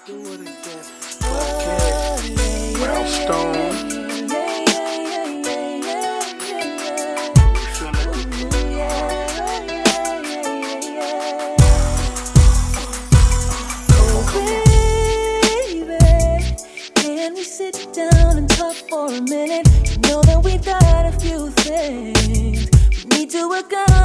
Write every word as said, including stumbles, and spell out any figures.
do it again. Fuck it. Brownstone. Sit down and talk for a minute. You know that we got a few things we need to work out.